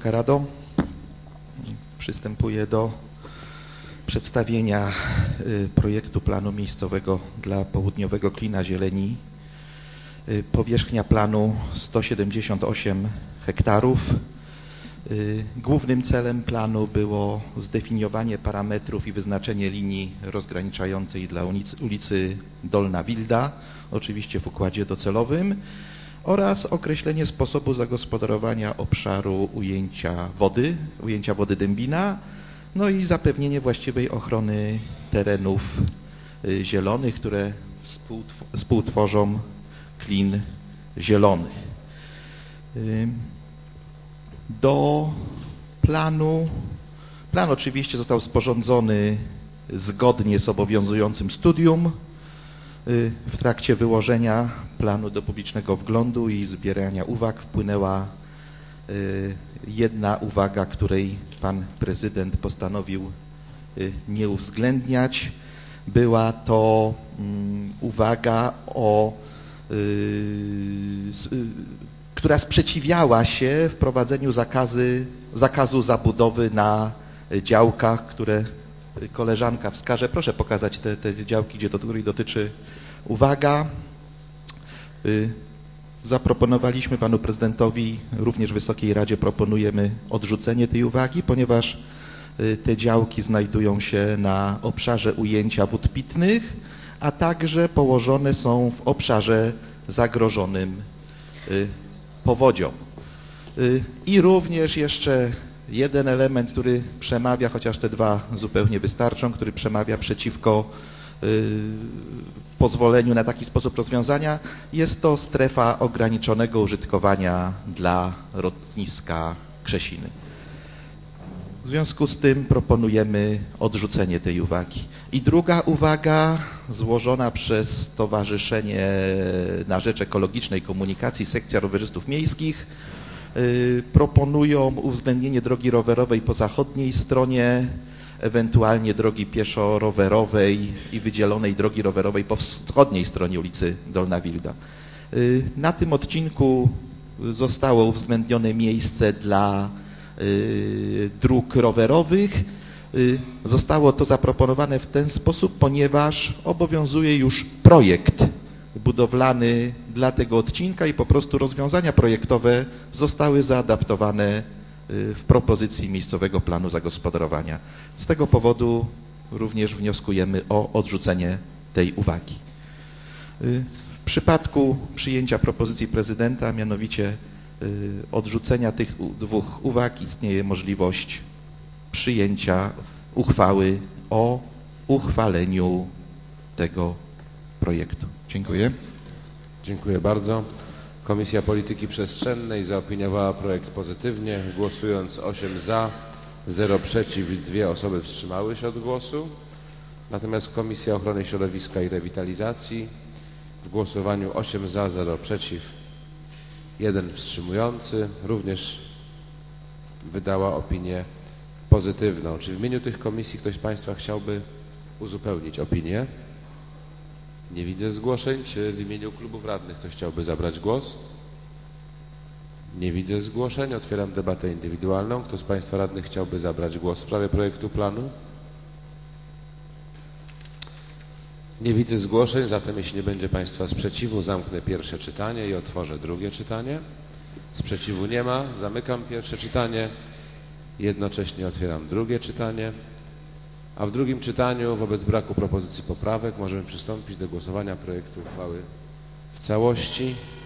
Wysoka Rado, przystępuję do przedstawienia projektu planu miejscowego dla południowego klina zieleni. Powierzchnia planu 178 hektarów. Głównym celem planu było zdefiniowanie parametrów i wyznaczenie linii rozgraniczającej dla ulicy Dolna Wilda, oczywiście w układzie docelowym, oraz określenie sposobu zagospodarowania obszaru ujęcia wody Dębina, no i zapewnienie właściwej ochrony terenów zielonych, które współtworzą klin zielony. Do plan oczywiście został sporządzony zgodnie z obowiązującym studium. W trakcie wyłożenia planu do publicznego wglądu i zbierania uwag wpłynęła jedna uwaga, której pan prezydent postanowił nie uwzględniać. Była to uwaga, która sprzeciwiała się wprowadzeniu zakazu zabudowy na działkach, które koleżanka wskaże. Proszę pokazać te działki, której dotyczy uwaga. Zaproponowaliśmy panu prezydentowi, również Wysokiej Radzie proponujemy odrzucenie tej uwagi, ponieważ te działki znajdują się na obszarze ujęcia wód pitnych, a także położone są w obszarze zagrożonym powodzią. I również jeszcze jeden element, który przemawia, chociaż te dwa zupełnie wystarczą, który przemawia przeciwko pozwoleniu na taki sposób rozwiązania, jest to strefa ograniczonego użytkowania dla lotniska Krzesiny. W związku z tym proponujemy odrzucenie tej uwagi. I druga uwaga złożona przez Stowarzyszenie na Rzecz Ekologicznej Komunikacji, sekcja rowerzystów miejskich, proponują uwzględnienie drogi rowerowej po zachodniej stronie, ewentualnie drogi pieszo-rowerowej i wydzielonej drogi rowerowej po wschodniej stronie ulicy Dolna Wilda. Na tym odcinku zostało uwzględnione miejsce dla dróg rowerowych. Zostało to zaproponowane w ten sposób, ponieważ obowiązuje już projekt budowlany dla tego odcinka i po prostu rozwiązania projektowe zostały zaadaptowane w propozycji miejscowego planu zagospodarowania. Z tego powodu również wnioskujemy o odrzucenie tej uwagi. W przypadku przyjęcia propozycji prezydenta, mianowicie odrzucenia tych dwóch uwag, istnieje możliwość przyjęcia uchwały o uchwaleniu tego projektu. Dziękuję. Dziękuję bardzo. Komisja Polityki Przestrzennej zaopiniowała projekt pozytywnie, głosując 8 za, 0 przeciw i 2 osoby wstrzymały się od głosu. Natomiast Komisja Ochrony Środowiska i Rewitalizacji w głosowaniu 8 za, 0 przeciw, 1 wstrzymujący również wydała opinię pozytywną. Czy w imieniu tych komisji ktoś z Państwa chciałby uzupełnić opinię? Nie widzę zgłoszeń. Czy w imieniu klubów radnych ktoś chciałby zabrać głos? Nie widzę zgłoszeń. Otwieram debatę indywidualną. Kto z Państwa radnych chciałby zabrać głos w sprawie projektu planu? Nie widzę zgłoszeń, zatem jeśli nie będzie Państwa sprzeciwu, zamknę pierwsze czytanie i otworzę drugie czytanie. Sprzeciwu nie ma. Zamykam pierwsze czytanie. Jednocześnie otwieram drugie czytanie. A w drugim czytaniu, wobec braku propozycji poprawek, możemy przystąpić do głosowania projektu uchwały w całości.